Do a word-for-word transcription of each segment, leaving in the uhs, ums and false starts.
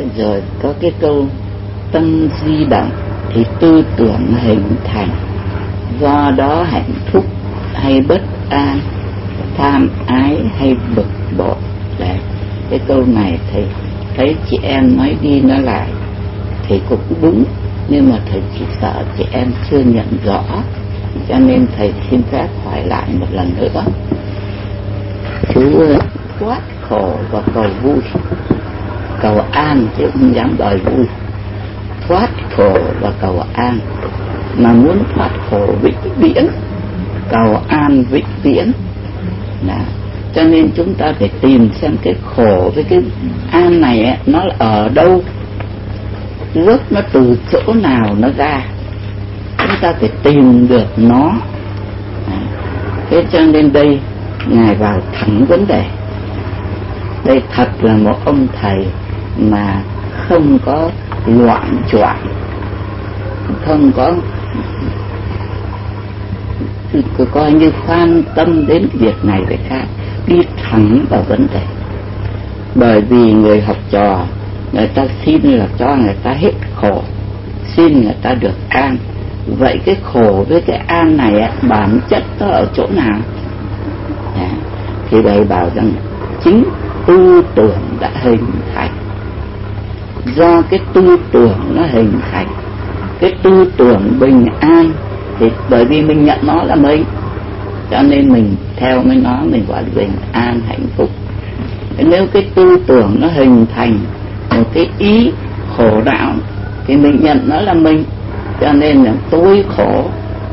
Rồi có cái câu tâm di động thì tư tưởng hình thành, do đó hạnh phúc hay bất an, tham ái hay bực bội. Đấy, cái câu này thầy thấy chị em nói đi nói lại thì cũng đúng, nhưng mà thầy chỉ sợ chị em chưa nhận rõ, cho nên thầy xin phép hỏi lại một lần nữa. Chú thoát khổ và cầu vui, cầu an chứ không dám đòi vui. Thoát khổ và cầu an, mà muốn thoát khổ vĩnh viễn, cầu an vĩnh viễn. Đó. Cho nên chúng ta phải tìm xem cái khổ với cái an này ấy, nó ở đâu, rốt nó từ chỗ nào nó ra, chúng ta phải tìm được nó. Đó. Thế cho nên đây Ngài vào thẳng vấn đề. Đây thật là một ông thầy mà không có loạn choạng, không có coi như quan tâm đến việc này việc khác, đi thẳng vào vấn đề. Bởi vì người học trò, người ta xin là cho người ta hết khổ, xin người ta được an. Vậy cái khổ với cái an này ấy, bản chất nó ở chỗ nào? À, thì thầy bảo rằng chính tư tưởng đã hình thành. Do cái tư tưởng nó hình thành, cái tư tưởng bình an, thì bởi vì mình nhận nó là mình, cho nên mình theo với nó, mình gọi là bình an hạnh phúc. Nếu cái tư tưởng nó hình thành một cái ý khổ não thì mình nhận nó là mình, cho nên là tôi khổ.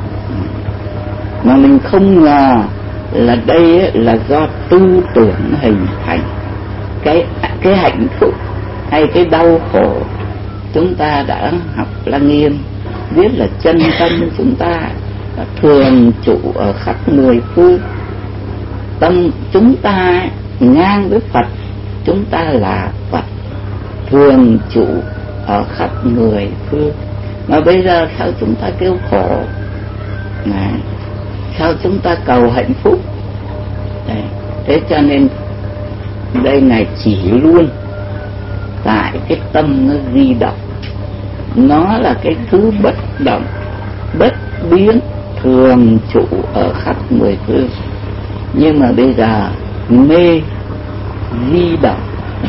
Mà mình không ngờ là đây là do tư tưởng hình thành. Cái, cái hạnh phúc hay cái đau khổ, chúng ta đã học Lăng Nghiêm biết là chân tâm chúng ta thường trụ ở khắp mười phương. Tâm chúng ta ngang với Phật, chúng ta là Phật, thường trụ ở khắp mười phương. Mà bây giờ sao chúng ta kêu khổ? Này, sao chúng ta cầu hạnh phúc? Đấy. Thế cho nên đây Ngài chỉ luôn tại cái tâm nó di động, nó là cái thứ bất động, bất biến, thường trụ ở khắp mười phương. Nhưng mà bây giờ mê di động,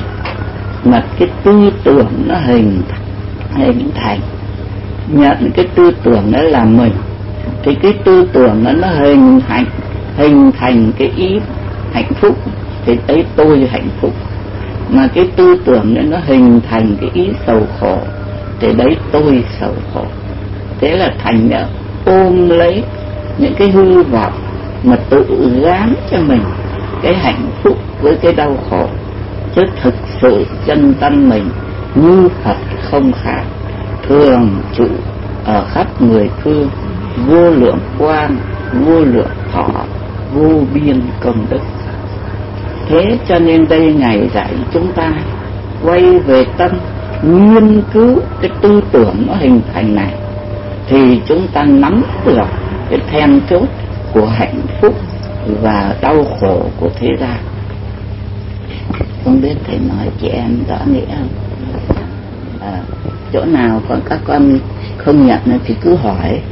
mà cái tư tưởng nó hình hình thành, nhận cái tư tưởng đó là mình, thì cái tư tưởng đó nó hình thành hình thành cái ý hạnh phúc, thì ấy tôi hạnh phúc. Mà cái tư tưởng đó nó hình thành cái ý sầu khổ, thì đấy tôi sầu khổ. Thế là thành ra ôm lấy những cái hư vọng mà tự gán cho mình cái hạnh phúc với cái đau khổ. Chứ thực sự chân tâm mình như Phật không khác, thường trụ ở khắp mười phương, vô lượng quang, vô lượng thọ, vô biên công đức. Thế cho nên đây Ngài dạy chúng ta quay về tâm, nghiên cứu cái tư tưởng nó hình thành này, thì chúng ta nắm được cái then chốt của hạnh phúc và đau khổ của thế gian. Không biết thầy nói chị em rõ nghĩa không? À, chỗ nào còn các con không nhận thì cứ hỏi.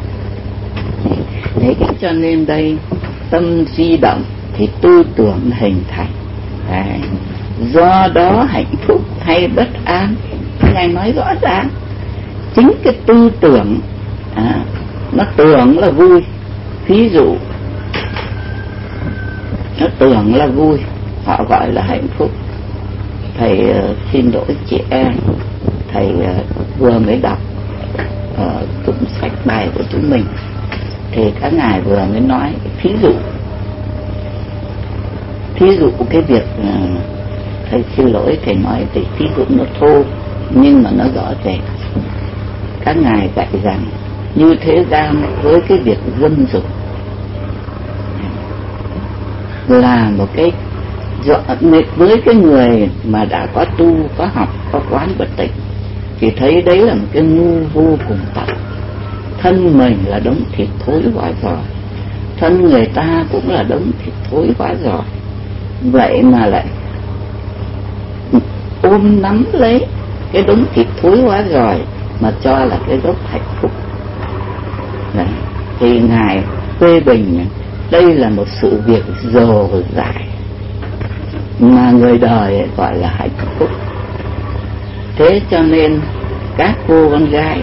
Thế cho nên đây tâm di động thì tư tưởng hình thành. Đấy. Do đó hạnh phúc hay bất an, Ngài nói rõ ràng. Chính cái tư tưởng à, nó tưởng là vui. Ví dụ nó tưởng là vui, họ gọi là hạnh phúc. Thầy uh, xin lỗi chị em, thầy uh, vừa mới đọc ở uh, tụng sách bài của chúng mình, thì các ngài vừa mới nói thí dụ thí dụ cái việc uh, thầy xin lỗi thầy nói thì thí dụ nó thô nhưng mà nó rõ rệt. Các ngài dạy rằng như thế gian với cái việc dân dục là một cái với cái người mà đã có tu, có học, có quán bất tịnh, thì thấy đấy là một cái ngu vô cùng tận. Thân mình là đống thịt thối quá rồi, thân người ta cũng là đống thịt thối quá rồi, vậy mà lại ôm nắm lấy cái đống thịt thối quá rồi mà cho là cái gốc hạnh phúc. Đấy. Thì Ngài phê bình đây là một sự việc dồ dải mà người đời gọi là hạnh phúc. Thế cho nên các cô con gái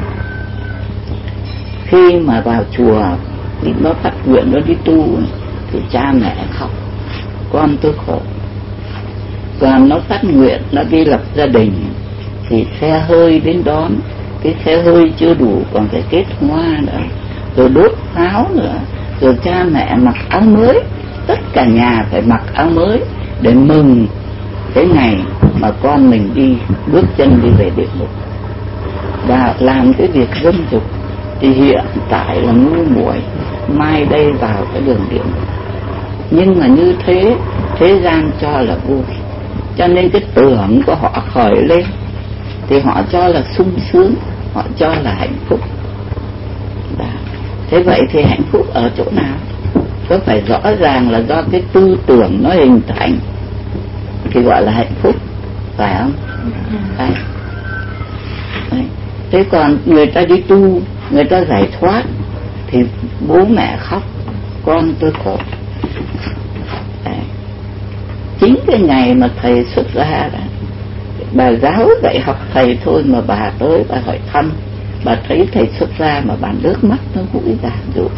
khi mà vào chùa thì nó phát nguyện nó đi tu thì cha mẹ khóc, con tôi khổ. Còn nó phát nguyện nó đi lập gia đình thì xe hơi đến đón, cái xe hơi chưa đủ còn phải kết hoa nữa, rồi đốt pháo nữa, rồi cha mẹ mặc áo mới, tất cả nhà phải mặc áo mới để mừng cái ngày mà con mình đi bước chân đi về địa ngục. Và làm cái việc dâm dục thì hiện tại là ngu muội, mai đây vào cái đường địa ngục. Nhưng mà như thế thế gian cho là vui, cho nên cái tưởng của họ khởi lên thì họ cho là sung sướng, họ cho là hạnh phúc. Đó. Thế vậy thì hạnh phúc ở chỗ nào? Có phải rõ ràng là do cái tư tưởng nó hình thành thì gọi là hạnh phúc, phải không? Phải. Đấy. Thế còn người ta đi tu, người ta giải thoát thì bố mẹ khóc, con tôi khổ. Đấy. Chính cái ngày mà thầy xuất ra đó, bà giáo dạy học thầy thôi mà bà tới bà hỏi thăm, bà thấy thầy xuất ra mà bà nước mắt nó mũi ra rồi.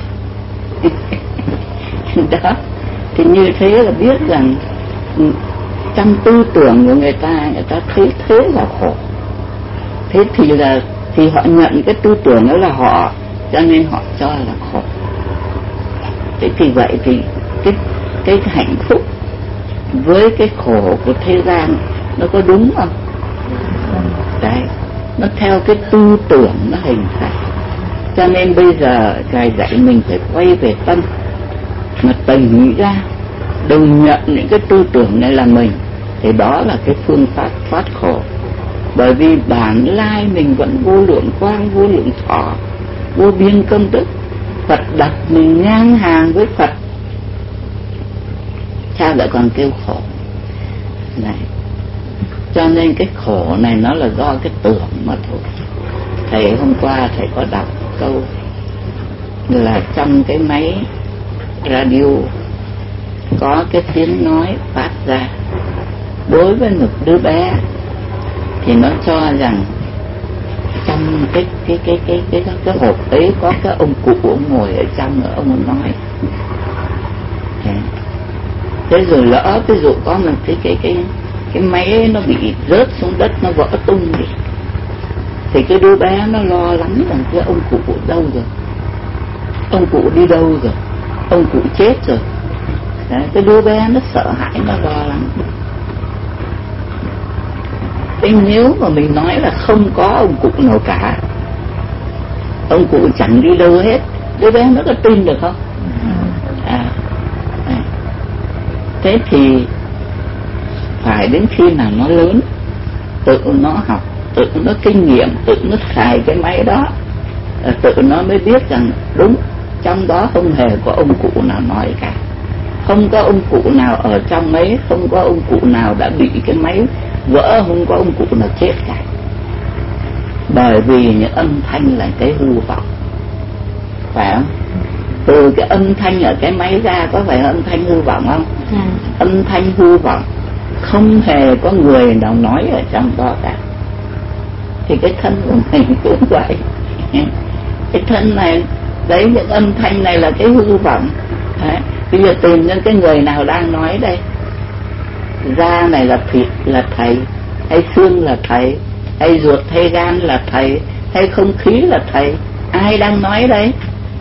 Đó, thì như thế là biết rằng trong tư tưởng của người ta, người ta thấy thế là khổ. Thế thì là thì họ nhận cái tư tưởng đó là họ, cho nên họ cho là khổ. Thế thì vậy thì cái cái hạnh phúc với cái khổ của thế gian nó có đúng không? Đấy, nó theo cái tư tưởng nó hình thành. Cho nên bây giờ Ngài dạy mình phải quay về tâm, mà tỉnh ra, đừng nhận những cái tư tưởng này là mình, thì đó là cái phương pháp thoát khổ. Bởi vì bản lai mình vẫn vô lượng quang, vô lượng thọ, vô biên công đức. Phật đặt mình ngang hàng với Phật, sao lại còn kêu khổ này? Cho nên cái khổ này nó là do cái tưởng mà thôi. Thầy hôm qua thầy có đọc câu là trong cái máy radio có cái tiếng nói phát ra đối với một đứa bé, thì nó cho rằng trong cái cái cái cái cái cái, cái hộp ấy có cái ông cụ ông ngồi ở trong nữa, ông nói. Thế, thế rồi lỡ ví dụ có một cái cái cái cái máy ấy nó bị rớt xuống đất, nó vỡ tung đi, thì cái đứa bé nó lo lắng rằng cái ông cụ đâu rồi, ông cụ đi đâu rồi, ông cụ chết rồi. Đấy, cái đứa bé nó sợ hãi, nó lo lắng. Thế nếu mà mình nói là không có ông cụ nào cả, ông cụ chẳng đi đâu hết, đứa bé nó có tin được không? À, à. Thế thì phải đến khi nào nó lớn, tự nó học, tự nó kinh nghiệm, tự nó xài cái máy đó, tự nó mới biết rằng đúng, trong đó không hề có ông cụ nào nói cả, không có ông cụ nào ở trong ấy, không có ông cụ nào đã bị cái máy vỡ, không có ông cụ nào chết cả. Bởi vì những âm thanh là cái hư vọng, phải không? Từ cái âm thanh ở cái máy ra có phải âm thanh hư vọng không? À. Âm thanh hư vọng, không hề có người nào nói ở trong đó cả. Thì cái thân của mình cũng vậy. Cái thân này, đấy, những âm thanh này là cái hư vọng. Đấy. Bây giờ tìm những cái người nào đang nói đây. Da này là thịt là thầy, hay xương là thầy, hay ruột hay gan là thầy, hay không khí là thầy. Ai đang nói đây?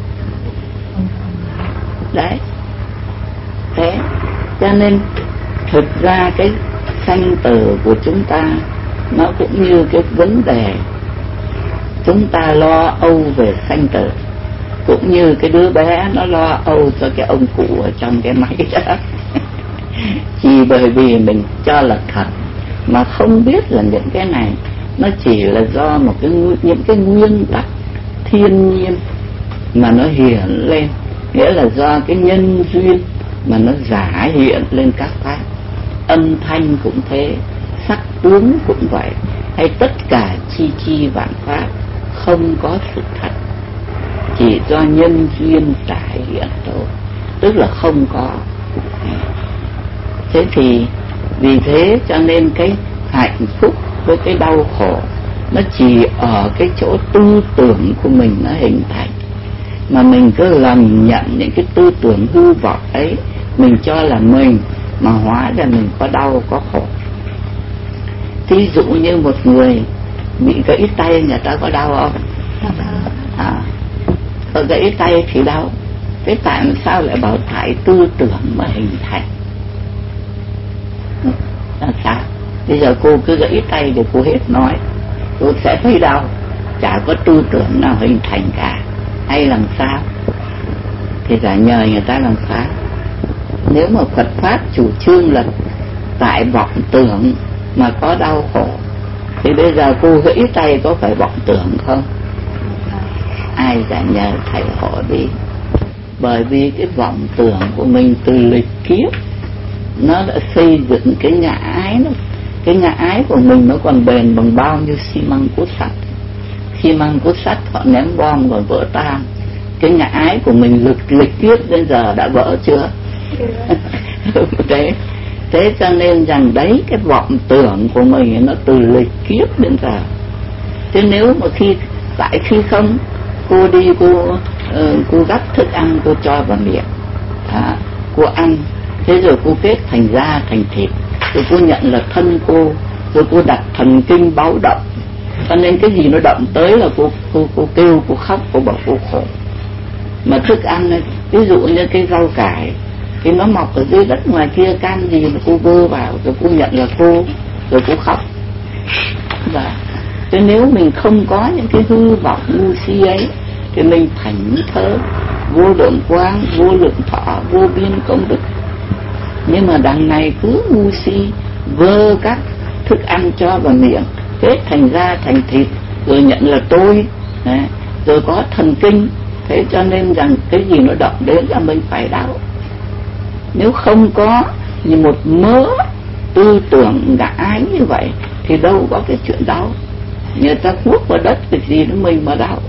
Đấy. Thế cho nên thực ra cái sanh tử của chúng ta nó cũng như cái vấn đề chúng ta lo âu về sanh tử, cũng như cái đứa bé nó lo âu cho cái ông cụ ở trong cái máy đó. Chỉ bởi vì mình cho là thật mà không biết là những cái này nó chỉ là do một cái những cái nguyên tắc thiên nhiên mà nó hiện lên, nghĩa là do cái nhân duyên mà nó giả hiện lên các pháp. Âm thanh cũng thế, sắc tướng cũng vậy, hay tất cả chi chi vạn pháp không có sự thật, chỉ do nhân duyên tại hiện thôi, tức là không có. Thế thì vì thế cho nên cái hạnh phúc với cái đau khổ nó chỉ ở cái chỗ tư tưởng của mình nó hình thành, mà mình cứ lầm nhận những cái tư tưởng hư vọng ấy, mình cho là mình, mà hóa ra mình có đau có khổ. Thí dụ như một người bị gãy tay, người ta có đau không? À, ở gãy tay thì đau. Thế tại sao lại bảo thải tư tưởng mà hình thành? Làm sao? Bây giờ cô cứ gãy tay để cô hết nói, cô sẽ thấy đau, chả có tư tưởng nào hình thành cả, hay làm sao? Thì phải nhờ người ta làm sao? Nếu mà Phật Pháp chủ trương là tại vọng tưởng mà có đau khổ, thì bây giờ cô gãy tay có phải vọng tưởng không? Ai đã nhờ thầy họ đi. Bởi vì cái vọng tưởng của mình từ lịch kiếp nó đã xây dựng cái ngã ái nó, cái ngã ái của mình nó còn bền bằng bao nhiêu xi măng cốt sắt. Xi măng cốt sắt họ ném bom còn vỡ tan, cái ngã ái của mình lực lịch kiếp đến giờ đã vỡ chưa? Thế thế cho nên rằng đấy, cái vọng tưởng của mình nó từ lịch kiếp đến giờ. Thế nếu mà khi tại khi không cô đi cô uh, cô gắp thức ăn cô cho vào miệng, à, cô ăn, thế rồi cô kết thành da thành thịt, rồi cô nhận là thân cô, rồi cô đặt thần kinh báo động, cho nên cái gì nó động tới là cô cô cô kêu, cô khóc, cô bảo cô khổ. Mà thức ăn này, ví dụ như cái rau cải, cái nó mọc ở dưới đất ngoài kia, can gì mà cô vơ vào, rồi cô nhận là cô, rồi cô khóc. Và thế nếu mình không có những cái hư vọng ngu si ấy, thì mình thảnh thớ, vô lượng quang, vô lượng thọ, vô biên công đức. Nhưng mà đằng này cứ ngu si, vơ các thức ăn cho vào miệng, kết thành da thành thịt, rồi nhận là tôi, đấy, rồi có thần kinh. Thế cho nên rằng cái gì nó động đến là mình phải đau. Nếu không có như một mớ tư tưởng ngã ái như vậy thì đâu có cái chuyện đau. Người ta cuốc vào đất cái gì nó mình mà đau.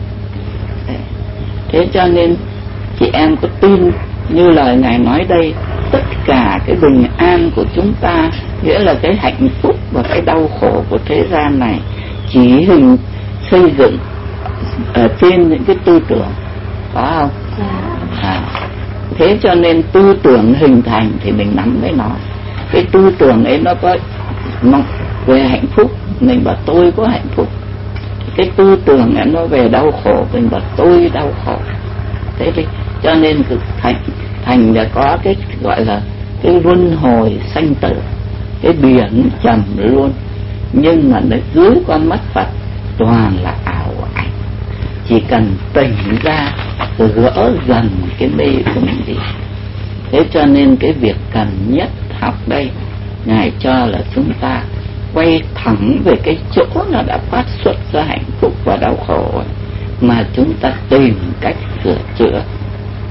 Thế cho nên chị em có tin như lời Ngài nói đây, tất cả cái bình an của chúng ta, nghĩa là cái hạnh phúc và cái đau khổ của thế gian này chỉ hình xây dựng ở trên những cái tư tưởng, có không? À, thế cho nên tư tưởng hình thành thì mình nắm lấy nó. Cái tư tưởng ấy nó có nó về hạnh phúc, mình bảo tôi có hạnh phúc. Cái tư tưởng ấy nó về đau khổ, mình bảo tôi đau khổ. Thế thì cho nên thành thành đã có cái gọi là cái luân hồi sanh tử, cái biển trầm luôn. Nhưng mà nó dưới con mắt Phật toàn là ảo ảnh. Chỉ cần tỉnh ra rồi gỡ dần cái mê của mình đi. Thế cho nên cái việc cần nhất học đây, Ngài cho là chúng ta quay thẳng về cái chỗ nó đã phát xuất ra hạnh phúc và đau khổ, mà chúng ta tìm cách sửa chữa.